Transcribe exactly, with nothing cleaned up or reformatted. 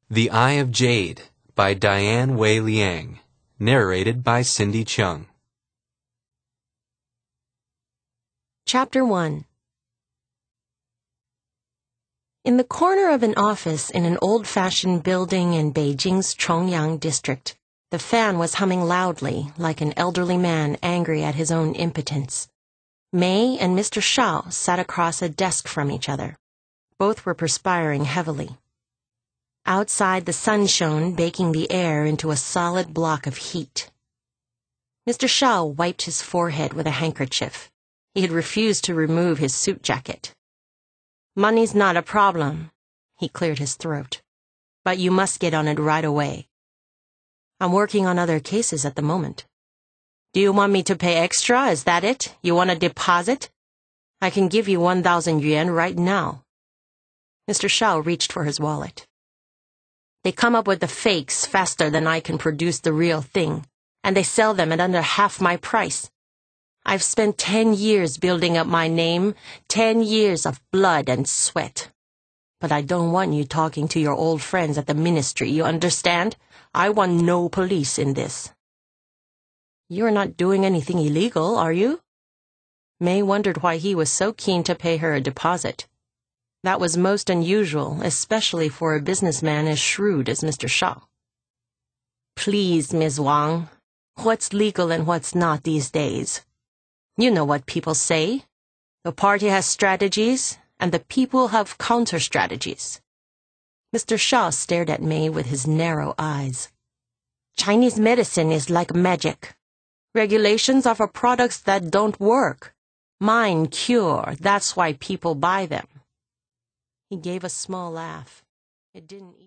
The Eye of Jade by Diane Wei Liang. Narrated by Cindy Chung. Chapter one. In the corner of an office in an old-fashioned building in Beijing's Chongyang district, the fan was humming loudly, like an elderly man angry at his own impotence. May and Mister Shao sat across a desk from each other. Both were perspiring heavily. Outside, the sun shone, baking the air into a solid block of heat. Mister Shao wiped his forehead with a handkerchief. He had refused to remove his suit jacket. "Money's not a problem," he cleared his throat, "but you must get on it right away." "I'm working on other cases at the moment." "Do you want me to pay extra? Is that it? You want a deposit?" "I can give you one thousand yuan right now." Mister Shao reached for his wallet. "They come up with the fakes faster than I can produce the real thing, and they sell them at under half my price. I've spent ten years building up my name, ten years of blood and sweat. But I don't want you talking to your old friends at the ministry, you understand? I want no police in this." "You're not doing anything illegal, are you?" May wondered why he was so keen to pay her a deposit. That was most unusual, especially for a businessman as shrewd as Mister Shao. "Please, Miz Wang, what's legal and what's not these days? You know what people say. The party has strategies, and the people have counter-strategies." Mister Shao stared at May with his narrow eyes. "Chinese medicine is like magic. Regulations are for products that don't work. Mine cure, that's why people buy them." He gave a small laugh. It didn't